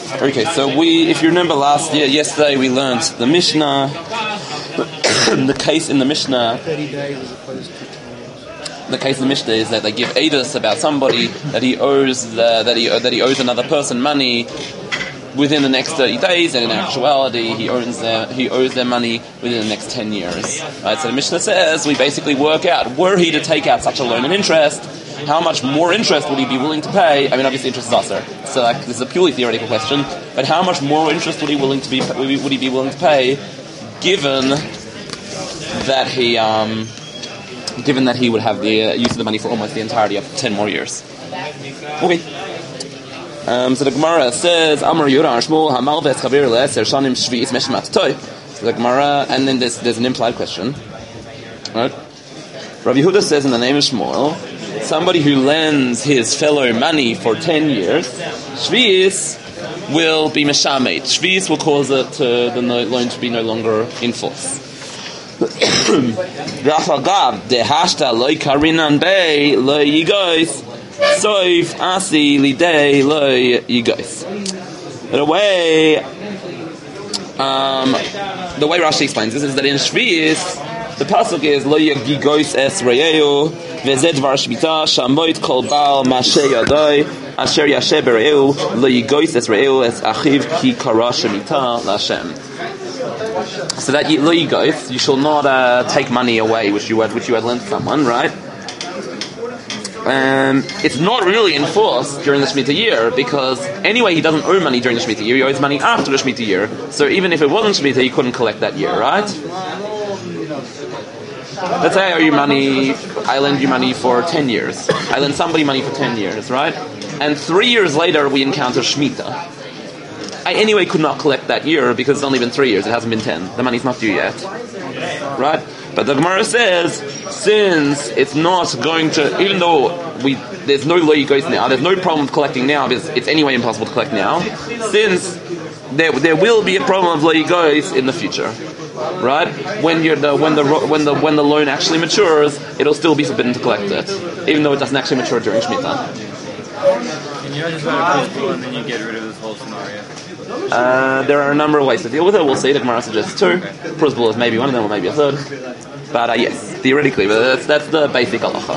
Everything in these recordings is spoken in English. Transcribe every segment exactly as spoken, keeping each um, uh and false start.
Okay, so we, if you remember last year, yesterday we learned the Mishnah, the case in the Mishnah, thirty days as opposed to ten years. The case in the Mishnah is that they give edus about somebody that he owes the, that he that he owes another person money within the next thirty days, and in actuality he owns their he owes their money within the next ten years. Right? So the Mishnah says we basically work out, were he to take out such a loan and interest, how much more interest would he be willing to pay? I mean, obviously interest is also, so like, this is a purely theoretical question, but how much more interest would he willing to be would he be willing to pay, given that he um, given that he would have the uh, use of the money for almost the entirety of ten more years? Okay. Um, so the Gemara says, Amar Yura Shmuel Hamal V'Eschavir Le'Eser Shanim Shvi'is Meshmat Toy. So the Gemara, and then there's there's an implied question, right? Rabbi Yehuda says in the name of Shmuel, somebody who lends his fellow money for ten years, Shvi'is will be Meshamet. Shvi'is will cause it to, the loan to be no longer in force. Rafagav dehashta loy karinan bei loy yigois soif asi lidei loy yigois. The way, um, the way Rashi explains this is that in Shvi'is the pasuk is loy yigois es reyeu vezed dvar shmita shamoit kol bal mashe yadai asher yashe bereu loy yigois es reyeu es achiv ki kara shmita lashem. So that you, you shall not uh, take money away which you had which you had lent someone, right? Um, it's not really enforced during the Shemitah year, because anyway he doesn't owe money during the Shemitah year, he owes money after the Shemitah year. So even if it wasn't Shemitah, he couldn't collect that year, right? Let's say I owe you money, I lend you money for ten years. I lend somebody money for ten years, right? And three years later we encounter Shemitah. I anyway could not collect that year because it's only been three years, it hasn't been ten. The money's not due yet. Right? But the Gemara says, since it's not going to, even though we there's no lo yigos now, there's no problem with collecting now because it's anyway impossible to collect now, since there there will be a problem of lo yigos in the future. Right? When you're the when the when the when the loan actually matures, it'll still be forbidden to collect it, even though it doesn't actually mature during Shemitah. Can you just write a principle and then you get rid of this whole scenario? Uh, there are a number of ways to deal with it. We'll see. The Gemara suggests two. Principle is maybe one of them, or maybe a third. But uh, yes, theoretically, but that's that's the basic halacha.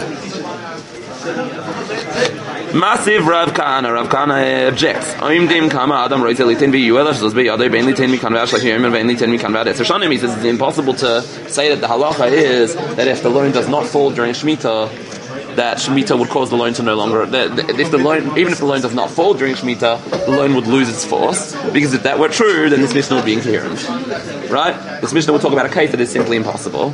Massive Rav Kahana. Rav Kahana objects. Oimdim kama adam roitzel litin biyuelash zos biyadei bein litin mi kanvash like yomer bein litin mi kanvad etzer shanim. He says it's impossible to say that the halacha is that if the loan does not fall during Shemitah, that Shemitah would cause the loan to no longer. That if the loan, even if the loan does not fall during Shemitah, the loan would lose its force. Because if that were true, then this Mishnah would be incoherent, right? This Mishnah would talk about a case that is simply impossible.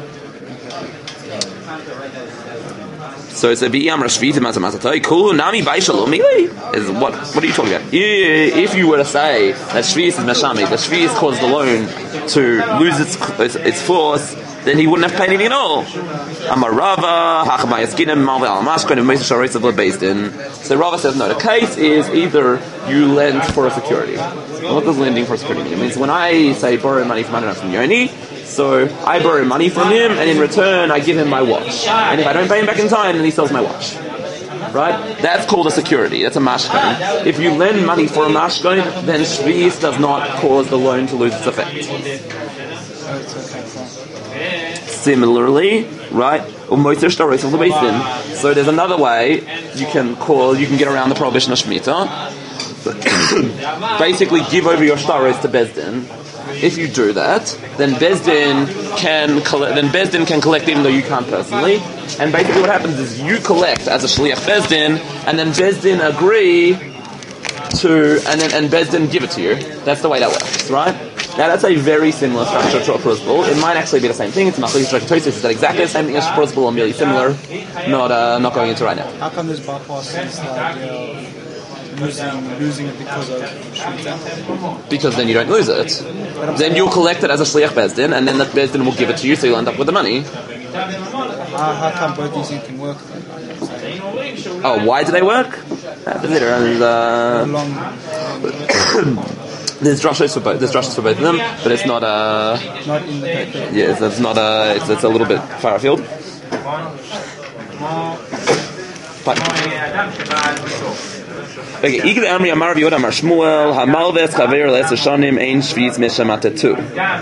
So it's a b'iyam rashvit matzamatzatay kulu nami b'ishalom is what? What are you talking about? If you were to say that shvius is meshami, that shvius caused the loan to lose its its, its force, then he wouldn't have paid anything at all. Amarava, Hachmayaskinim, Malva Almashkan, and Mesa Sharis of Bezdin. So Rava says, no, the case is either you lend for a security. And what does lending for a security mean? It means when I say borrow money from Adonai from Yoni, so I borrow money from him, and in return I give him my watch. And if I don't pay him back in time, then he sells my watch. Right? That's called a security. That's a mashkon. If you lend money for a mashkon, then shvius does not cause the loan to lose its effect. Similarly, right? So there's another way you can call, you can get around the prohibition of Shemitah. Basically, give over your shtaros to Bezdin. If you do that, then Bezdin can collect. Then Bezdin can collect even though you can't personally. And basically, what happens is you collect as a shliach Bezdin, and then Bezdin agree to, and then and Bezdin give it to you. That's the way that works, right? Now that's a very similar structure to a principle. It might actually be the same thing. It's Machlokes Tosis. Is that exactly the same thing as a principle, or merely similar? Not uh, not going into right now. How come this bypass is like uh, losing losing it because of Shemitah? Because then you don't lose it. Then you'll collect it as a shliach bezdin, and then the bezdin will give it to you, so you'll end up with the money. How, how come both these things can work then? Oh, why do they work? And, uh, There's drushes for both. There's drushes for both of them, but it's not a. Uh, not in the paper. Yes, it's not a. It's, it's a little bit far afield. But Okay, Igel Amri Amar Rav Yehuda Amar Shmuel Hamalves Chaver Leser Shanim Ein Shviz Mishamata Tu.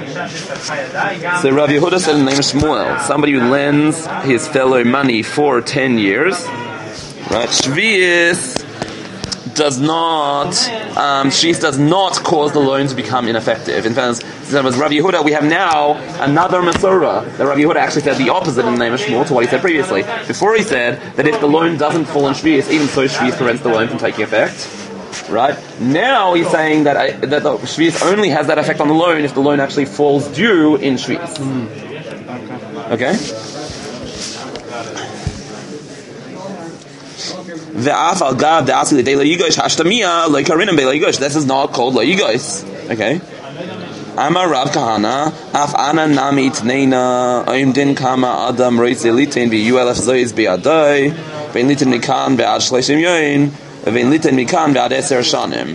So Rav Yehuda said in the name of Shmuel, somebody who lends his fellow money for ten years, right? Shviz does not, um, Shviz does not cause the loan to become ineffective. In fact, since it was Rav Yehuda, we have now another Masorah that Rav Yehuda actually said the opposite in the name of Shmuel to what he said previously. Before he said that if the loan doesn't fall in Shviz, even so Shviz prevents the loan from taking effect. Right? Now he's saying that, I, that the Shviz only has that effect on the loan if the loan actually falls due in Shviz. Mm. Okay? This is not called lo yigosh. Okay. Amar Rav Kahana, af ana nami tneina, oim din kama adam roitze litin vi ulf zois biadai, vein litin mikan be'ad shleishim yoin, vein litin mikan be'ad eser shanim.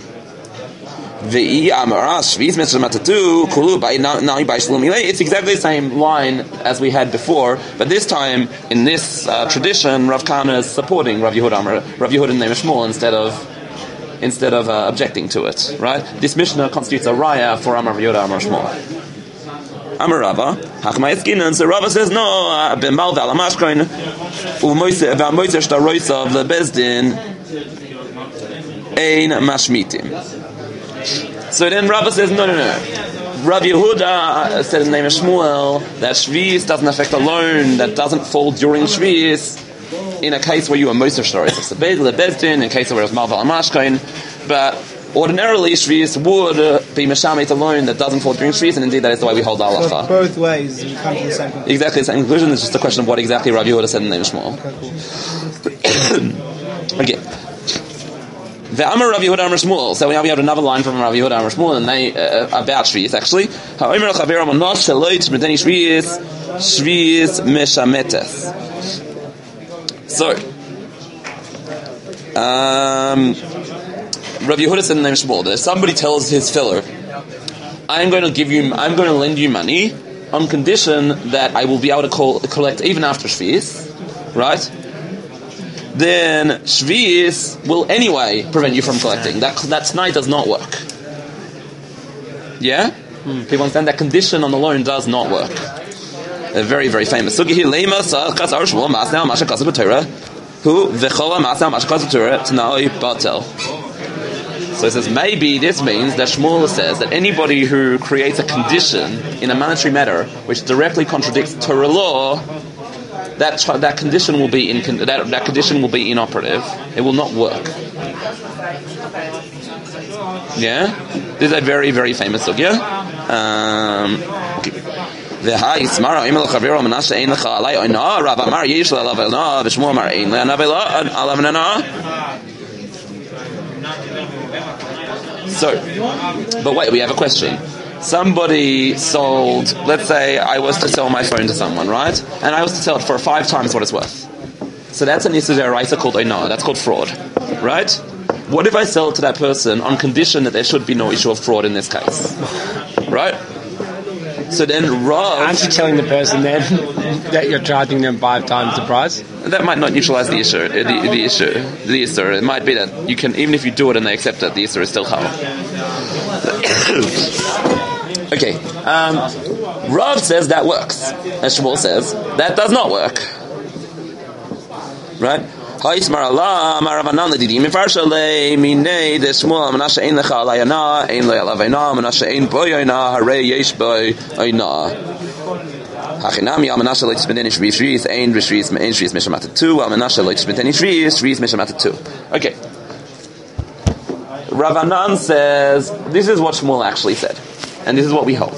Ve'i amar shviz meshamatatu kulu by nami by shlom ilay. It's exactly the same line as we had before, but this time in this uh, tradition, Rav Kahana is supporting Rav Yehuda, Rav Yehuda in the name of Shmuel instead of instead of uh, objecting to it. Right? This Mishnah constitutes a raya for Amar Rav Yehuda, Amar Shmuel. Amar Rava, Hachma Eskinan. So Rava says no. B'mal v'alamashkoin u'moise v'amoise shtaroisa v'lebezdin ein mashmitim. So then Rava says, no, no, no. Rav Yehuda said in the name of Shmuel that Shviz doesn't affect a loan that doesn't fall during Shviz in a case where you are Moser Shtarois. It's a Bezdin, in a case where it was Malval Amashkain. But ordinarily Shviz would uh, be Meshamet a loan that doesn't fall during Shviz, and indeed that is the way we hold the halacha. So both ways you come to the same conclusion. Exactly the same conclusion. It's just a question of what exactly Rav Yehuda said in the name of Shmuel. Okay, cool. Okay. The Amar Rav Yehuda Amar Shmuel. So now we have another line from Rav Yehuda Amar Shmuel, and they uh, about Shviz actually. Ha'omer l'chaver amonos sheloit shmedeni Shviz Shviz meshametes. So, um, Rav Yehuda said in the name of Shmuel that if somebody tells his fellow, "I'm going to give you, I'm going to lend you money on condition that I will be able to call, collect even after Shviz," right? Then Shviz will anyway prevent you from collecting. That that t'nai does not work. Yeah? Hmm. People understand that condition on the loan does not work. A very, very famous. Sugi here, lema sa'kas ar shmuel ma'asnei al masha kasav b'torah, hu v'chola ma'asnei al masha kasav b'torah t'nai batel. So it says maybe this means that Shmuel says that anybody who creates a condition in a monetary matter which directly contradicts Torah law, that that condition will be in that that condition will be inoperative. It will not work. Yeah, this is a very very famous sugya. Um, the high smara imel chaviro menashe ein lecha alay oina Rav Amar yesh le'alav oina v'Shmuel Amar ein le'anav alav oina. So, but wait, we have a question. Somebody sold, let's say I was to sell my phone to someone, right? And I was to sell it for five times what it's worth. So that's an issue deraisa called oina. That's called fraud, right? What if I sell it to that person on condition that there should be no issue of fraud in this case, right? So then Rav... Aren't you telling the person then that you're charging them five times the price? That might not neutralize the issue. The, the issue, the issue. It might be that you can, even if you do it and they accept it, the issue is still halal. Okay, um, Rav says that works, and Shmuel says that does not work. Right? Ha'ismar Allah, Marav Ledidim Mifarshalei, Minei, the Shmuel, Menashe ein lecha alayana, ein le alav eina, Menashe ein boy eina, Harei yesh boy eina. Hachinami, Al Menashe loitis b'neni shviz shviz, ein v'shviz, ein shviz mishamat tu, Al Menashe loitis b'neni shviz, shviz mishamat tu. Okay. Rav Anan says, this is what Shmuel actually said. And this is what we hold.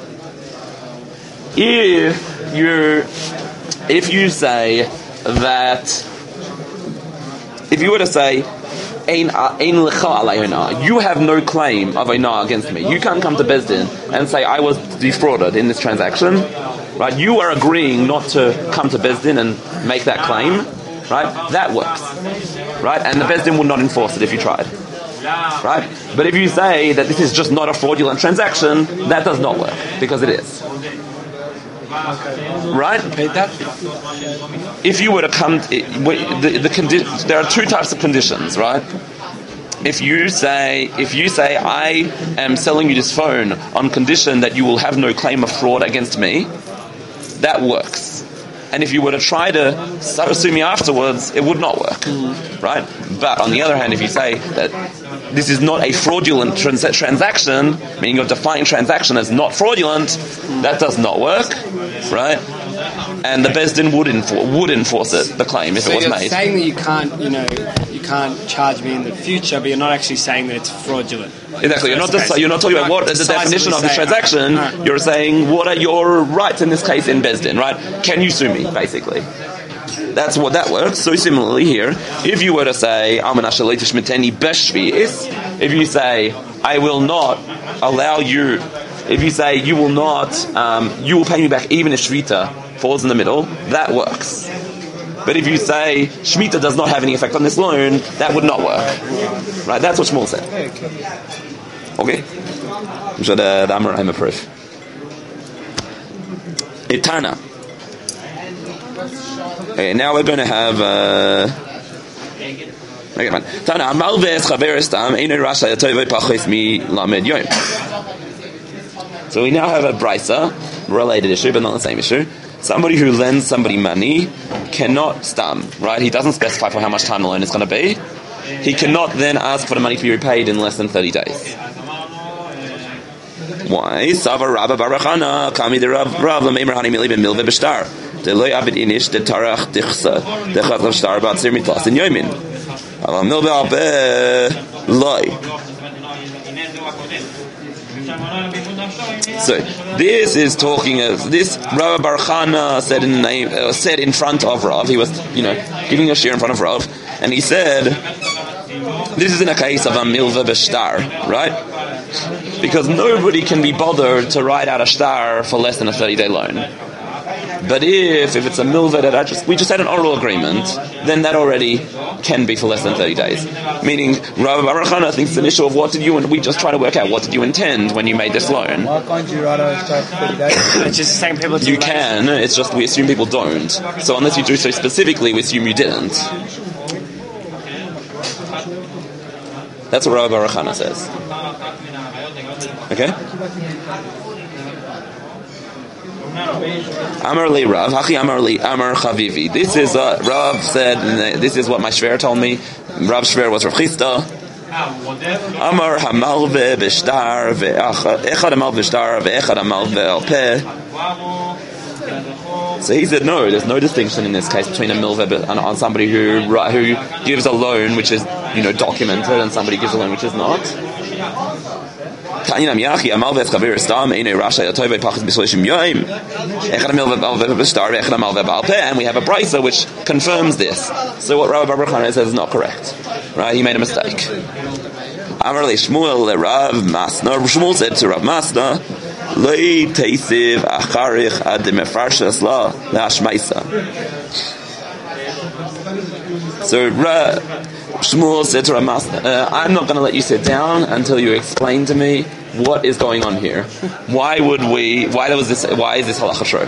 If you if you say that, if you were to say, Ein lecha alay oina, you have no claim of oina against me. You can't come to Bezdin and say, I was defrauded in this transaction. Right? You are agreeing not to come to Bezdin and make that claim. Right? That works. Right? And the Bezdin will not enforce it if you tried. Right? But if you say that this is just not a fraudulent transaction, that does not work, because it is. Right? Repeat that. If you were to come, it, the, the condi- there are two types of conditions, right? If you say, if you say, I am selling you this phone on condition that you will have no claim of fraud against me, that works. And if you were to try to sue me afterwards, it would not work, mm. right? But on the other hand, if you say that this is not a fraudulent trans- transaction, meaning you're defining transaction as not fraudulent, that does not work, right? And the Beis Din would enforce would enforce it, the claim, if so it was you're made. Saying that you can't, you know, you can't charge me in the future, but you're not actually saying that it's fraudulent. Exactly. You're not just, you're not talking about what is the definition of this transaction. Right. Right. You're saying what are your rights in this case in Beis Din, right? Can you sue me, basically? That's what that works. So similarly here, if you were to say, if you say, I will not allow you, if you say you will not, um, you will pay me back even if Shvita falls in the middle, that works. But if you say Shmita does not have any effect on this loan, that would not work. Right? That's what Shmuel said. Okay? I'm sure the the Amar I'm a proof. Itana. Okay, now we're going to have uh okay, man. Tana Amal ve'es chaver stam ein rasha yatoy pachos mi lamed yom. So we now have a brisa, related issue, but not the same issue. Somebody who lends somebody money cannot stam, right? He doesn't specify for how much time the loan is going to be. He cannot then ask for the money to be repaid in less than thirty days. Why? Sava Rabba Barachana, Kami de Rav Rav Lamemer Hani Mili ben Milve Beshtar. De loy abed inish de tarach dichsa. De chat of star about sir mitlas in yomin. Avam milve albe loy. So this is talking of this. Rav Barachana said in the name, uh, said in front of Rav. He was, you know, giving a shir in front of Rav, and he said, "This is in a case of a milva b'shtar, right? Because nobody can be bothered to write out a shtar for less than a thirty-day loan. But if if it's a milva that I just we just had an oral agreement, then that already can be for less than thirty days. Meaning, Rav Barachana thinks it's an issue of what did you and we just try to work out what did you intend when you made this loan. Why can't you write out a shtar for thirty days? It's just the same people. You can. It's just we assume people don't. So unless you do so specifically, we assume you didn't. That's what Rav Barachana says. Okay. Amar li Rav, Hachi Amar li Amar Chavivi. This is uh, Rav said. This is what my shver told me. Rav shver was Rav Chisda. Amar hamalve b'shtar ve'echad hamalve b'shtar ve'echad hamalve al peh. So he said no. There's no distinction in this case between a milve and on somebody who who gives a loan which is, you know, documented and somebody gives a loan which is not. And we have a brisa which confirms this. So what Rabbi Baruch says is not correct. Right? He made a mistake. Shmuel said to Rav Masna, So Rav Shmuel said to Rav Masna, uh, I'm not going to let you sit down until you explain to me what is going on here. Why would we? Why was this? Why is this halacha true?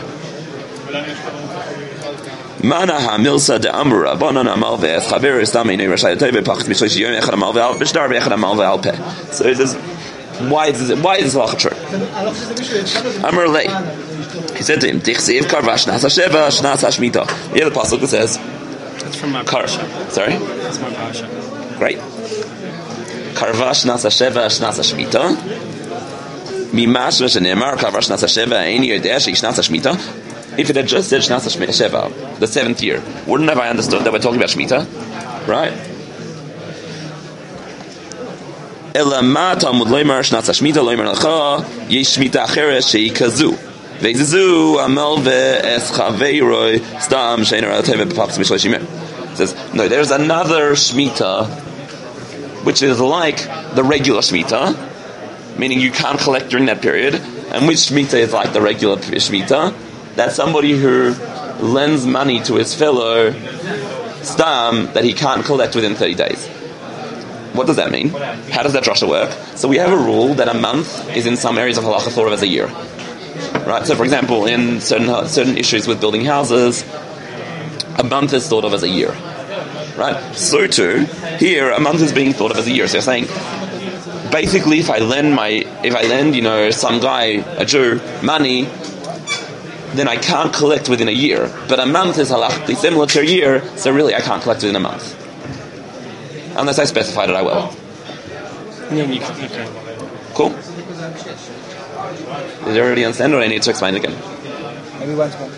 Mana hamilsa de amura banan amal ve'es chaver istamei neirashay tevei pachas b'shlish yom echad amal ve'al b'shtar ve'echad amal ve'al peh. So it is. Why is this? Why is this halacha true? Amar lei. He said to him, "Tichsev karvash nasa sheva shnasa shmita." Yeah, the pasuk that says. It's from my parsha. Sorry? It's my parsha. Great. Karvash nasa sheva shnasa shmita. Mimash v'shenemar karvash nasa sheva eini yodeh she'ishnasa shmita. If it had just said shnasa sheva, the seventh year, wouldn't have I understood that we're talking about shmita? Right? Ela ma Talmud loymar shnasa shmita loymar lecha yesh shmita acheres she'i kazu. Ve'zizu amal ve'es chaveiroi stam she'ein hara teveh b'pachas b'shloshim yom. It says, no, there's another Shemitah, which is like the regular Shemitah, meaning you can't collect during that period. And which Shemitah is like the regular Shemitah? That's somebody who lends money to his fellow Stam that he can't collect within thirty days. What does that mean? How does that drasha work? So we have a rule that a month is in some areas of halacha thought of as a year. Right. So, for example, in certain certain issues with building houses, a month is thought of as a year. Right. So too, here a month is being thought of as a year. So you're saying, basically, if I lend my, if I lend, you know, some guy, a Jew, money, then I can't collect within a year. But a month is halachically similar to a year, so really I can't collect within a month. Unless I specify that I will. Yeah, you can, okay. Cool? Did you already understand, or do I need to explain it again? Maybe once more.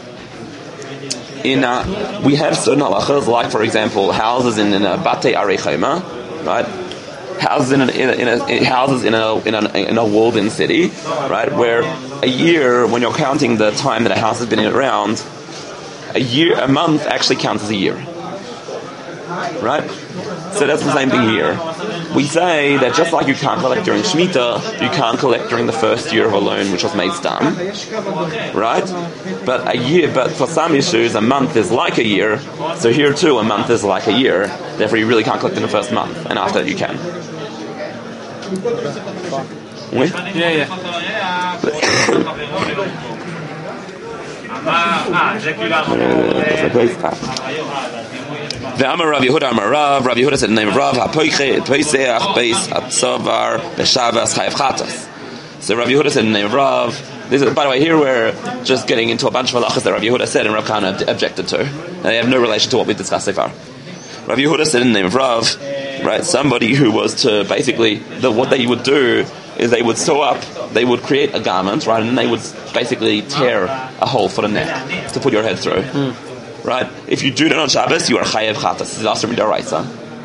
In uh, we have certain halachas, like for example, houses in, in a batei arechema, right? Houses in a, in a, in a houses in a in a in a walled-in city, right? Where a year, when you're counting the time that a house has been around, a year, a month actually counts as a year, right? So that's the same thing here. We say that just like you can't collect during Shemitah, you can't collect during the first year of a loan which was made stam, right? But a year, but for some issues, a month is like a year. So here too, a month is like a year. Therefore, you really can't collect in the first month, and after that you can. Oui? Yeah, yeah. The Amar Rav Yehuda Amar Rav, Rav Yehuda said the name of Rav, HaPoiche, Poiseach, Beis, Atzovar, Beshavas, Chayav Chatas. So Rav Yehuda said the name of Rav. This is, by the way, here we're just getting into a bunch of halachas that Rav Yehuda said and Rav Kahana objected to. And they have no relation to what we've discussed so far. Rav Yehuda said in the name of Rav, right, somebody who was to basically, the, what they would do is they would sew up, they would create a garment, right, and they would basically tear a hole for the neck to put your head through. Mm. Right? If you do that on Shabbos, you are chayev chatas. This is also midaraisa.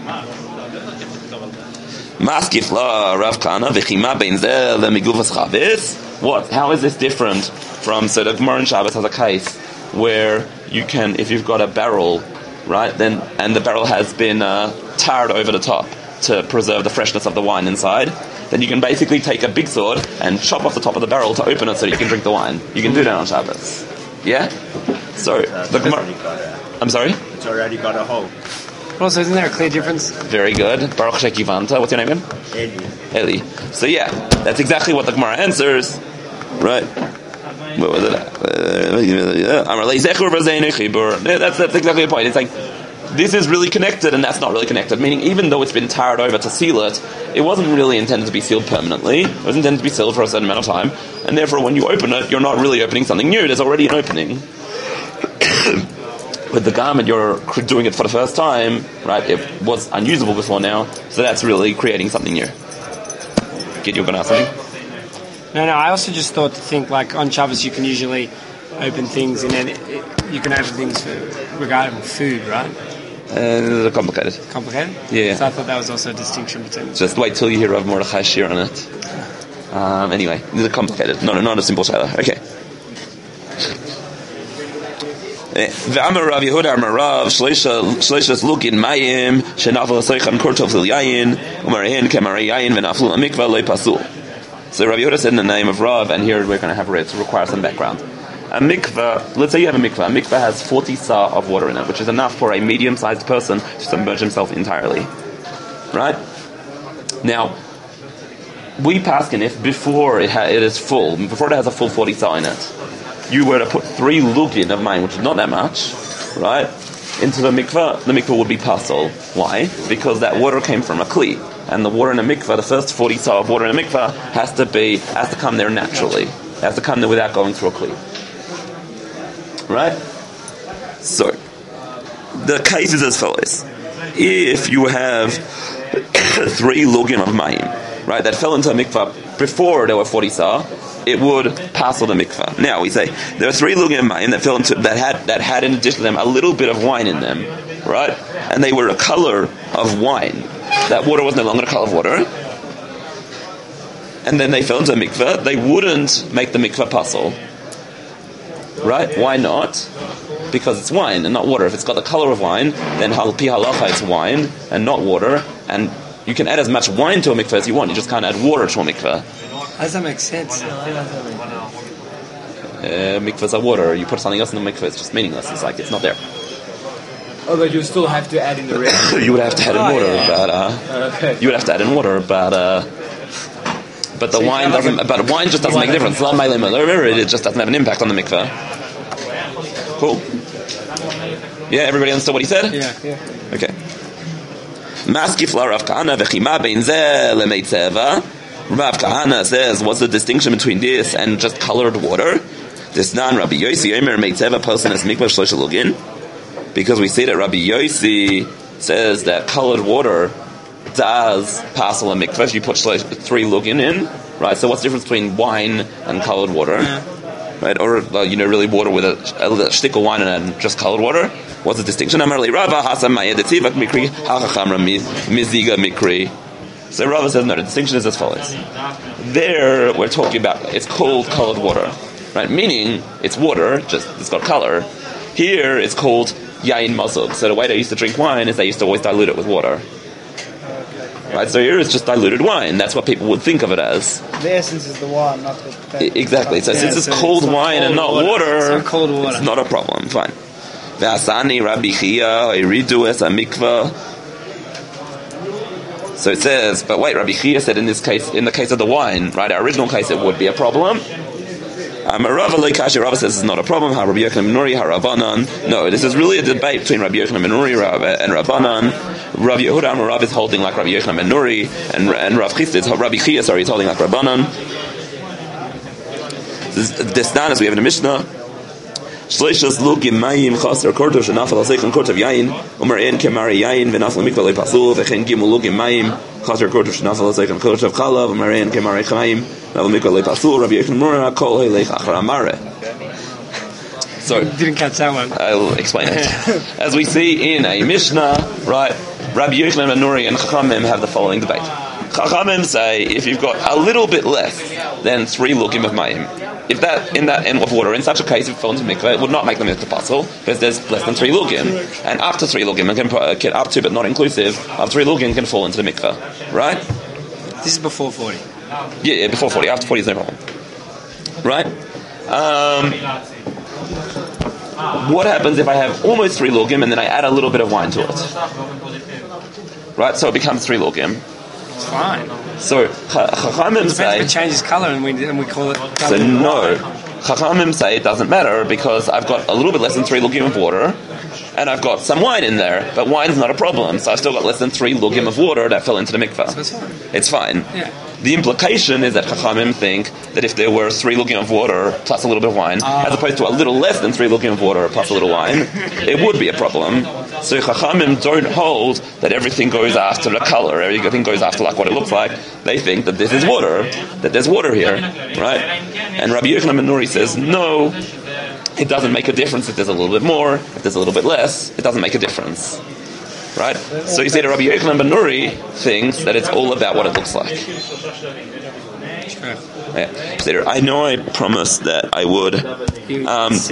Maskif la Rav Kahana v'chima bein zeh lemiguvas chavis. What? How is this different from, so the Gemara in Shabbos has a case where you can, if you've got a barrel, right, then, and the barrel has been uh, tarred over the top to preserve the freshness of the wine inside, then you can basically take a big sword and chop off the top of the barrel to open it so that you can drink the wine. You can do that on Shabbos. Yeah? So, uh, the Gemara... I'm sorry? It's already got a hole. Also, isn't there a clear difference? Very good. Baruch Shekivanta. What's your name again? Eli. Eli. So yeah, that's exactly what the Gemara answers. Right. What was it? That's, that's exactly the point. It's like, this is really connected and that's not really connected. Meaning, even though it's been tarred over to seal it, it wasn't really intended to be sealed permanently. It was intended to be sealed for a certain amount of time. And therefore, when you open it, you're not really opening something new. There's already an opening. With the garment, you're doing it for the first time, right? It was unusable before now. So that's really creating something new. Kid, you're going to ask something? No, no, I also just thought to think, like, on Shabbos you can usually open things and then it, it, you can open things for, regarding food, right? Uh, complicated. Complicated? Yeah. So I thought that was also a distinction between... Just wait till you hear Rav Mordechai shir on it. Um, anyway, these are complicated. Not, not a simple shayla. Okay. V'amar Rav Yehuda Amar Rav Shleishas Lukin Mayim Shenafal Seichan Kortov Lil Yayin Umarahin Kemar Yayin V'naflu Amikva Lo Pasul. So Rav Yehuda said in the name of Rav, and here we're going to have to require some background. A mikveh, let's say you have a mikveh. A mikveh has forty sa of water in it, which is enough for a medium-sized person to submerge himself entirely. Right? Now, we paskin if before it, ha- it is full, before it has a full forty sa in it, you were to put three lugin of mine, which is not that much, right, into the mikveh, the mikveh would be pasul. Why? Because that water came from a kli, and the water in a mikveh, the first forty sa of water in a mikveh, has to be has to come there naturally. It has to come there without going through a kli. Right? So, the case is as follows. If you have three lugin of mayim, right, that fell into a mikveh before there were forty sa, it would pass on the mikveh. Now we say there are three lugin of mayim that fell into that had that had in addition to them a little bit of wine in them, right, and they were a color of wine. That water was no longer a color of water, and then they fell into a mikveh. They wouldn't make the mikveh pasul. Right? Why not? Because it's wine and not water. If it's got the color of wine, then pi halacha it's wine and not water. And you can add as much wine to a mikveh as you want. You just can't add water to a mikveh. How does that make sense? Uh, mikvehs are water. You put something else in the mikveh, it's just meaningless. It's like it's not there. Oh, but you still have to add in the rest. You would have to add in oh, water, yeah. but uh, okay. you would have to add in water, but uh, But the So you wine feel like doesn't. a- But wine just doesn't make a difference. It's not meilem or it just doesn't have an impact on the mikveh. Cool. Yeah, everybody understood what he said? Yeah. Okay. Maskif la Rav Kahana v'chima bein zeh lemeitzeva. Rav Kahana says, what's the distinction between this and just colored water? This non Rabbi Yossi Omer meitzeva person is mikvah shloisha lugin. Because we see that Rabbi Yossi says that colored water does passel a mikvah if you put shloish, three lugin in, right? So what's the difference between wine and colored water? Yeah. Right, or uh, you know, really water with a, a stick of wine and just colored water. What's the distinction? Amarli Rava Hasam Mayedetivak Mikri Hachachamra Miziga Mikri. So Rava says no. The distinction is as follows. There, we're talking about it's called colored water, right? Meaning it's water, just it's got color. Here, it's called yain mazug. So the way they used to drink wine is they used to always dilute it with water. Right, so here it's just diluted wine. That's what people would think of it as. The essence is the wine, not the... I- exactly. So Yeah, since it's so cold it's not wine and not cold water, water. It's not cold water. it's not a problem. Fine. V'asani Rabbi Chia iridu es mikvah. So it says, but wait, Rabbi Chia said in this case, in the case of the wine, right? Our original case, it would be a problem. Um, Rava Leikashi, Rava says it's not a problem. Ha Rabbi Yochanan ben Nuri, ha Rabbanan. No, this is really a debate between Rabbi Yochanan ben Nuri and Rabbanan. Rabbi Yehuda Amar Rav is holding like Rabbi Yochanan ben Nuri, and and Rav Chisda is Rabbi Chia, sorry, is holding like Rabbanan. This, this down as we have in the Mishnah. Shleishas lugim mayim chaser korto shenafal aseichem kortov yain umer en kemari yain v'nafal mikvah lepasul v'chen gimul lugim mayim chaser korto shenafal aseichem kortov chalav umer en kemari chayim v'nafal mikvah lepasul Rabbi Yochanan ben Nuri kol heilech achar amare. So Didn't catch that one. I'll explain it. As we see in a Mishnah, right, Rabbi Yochanan ben Nuri and Chachamim have the following debate. Chachamim say if you've got a little bit less than three lugim of mayim, if that in that end of water, in such a case, if it fell into mikveh, it would not make the mikveh pasul because there's less than three lugim, and up to three lugim, it can get up to but not inclusive of three lugim can fall into the mikveh, right? This is before forty. Yeah, yeah, before forty. After forty is no problem, right? Um, what happens if I have almost three lugim and then I add a little bit of wine to it? Right, so it becomes three lugim. It's fine. So Chachamim Depends say, if it changes colour and we and we call it. so no. Chachamim say it doesn't matter because I've got a little bit less than three lugim of water, and I've got some wine in there, but wine's not a problem. So I've still got less than three lugim of water that fell into the mikveh. So it's fine. It's fine. Yeah. The implication is that Chachamim think that if there were three lugim of water plus a little bit of wine, Uh, as opposed to a little less than three lugim of water plus a little wine, it would be a problem. So Chachamim don't hold that everything goes after the color, everything goes after like what it looks like. They think that this is water, that there's water here, right? And Rabbi Yochanan ben Nuri says, no, it doesn't make a difference if there's a little bit more, if there's a little bit less, it doesn't make a difference. Right? So you see that Rabbi Yochanan ben Nuri thinks that it's all about what it looks like. Sure. Yeah. So I know I promised that I would You um, see